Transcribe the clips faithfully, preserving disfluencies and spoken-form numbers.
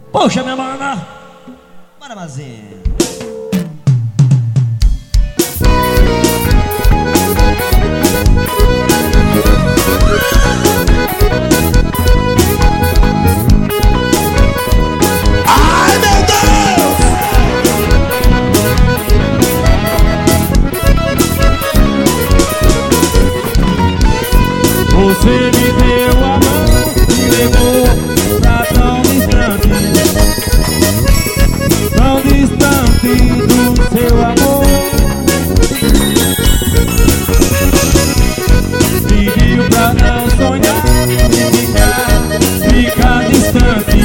Puxa, minha mana. Bora, Mazinho. Ai, meu Deus! Você me deu a mão e levou pra tão distante, tão distante do seu amor. Pediu pra não sonhar e ficar, ficar distante.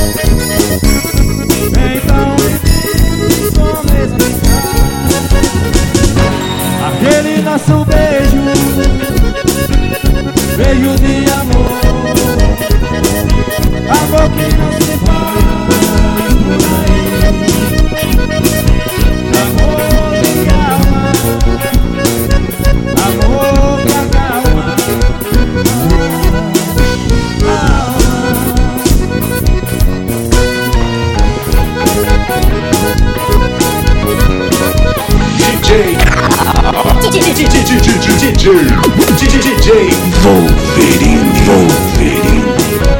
Então vamos explicar aquele nosso beijo, beijo de amor, amor que não se faz por aí, amor de alma, amor que acalma a D J D J Wolverine, Wolverine.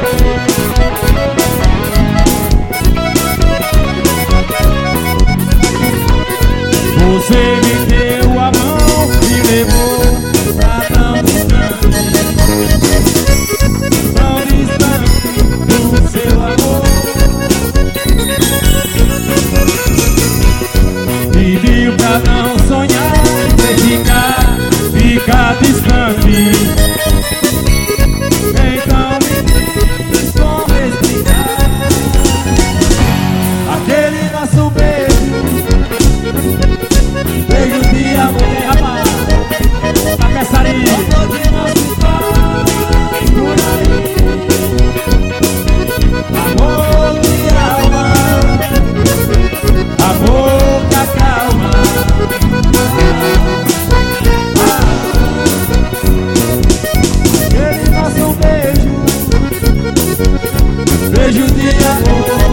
Você me deu a mão e levou pra tão distante, tão distante do seu amor. Pediu pra não sonhar e ficar, ficar distante. Então me diz como explicar aquele nosso beijo, beijo de amor, hein, rapaz? A peçaria, amor que não se faz por aí, amor de alma, amor que acalma. Aquele nosso beijo, beijo de amor.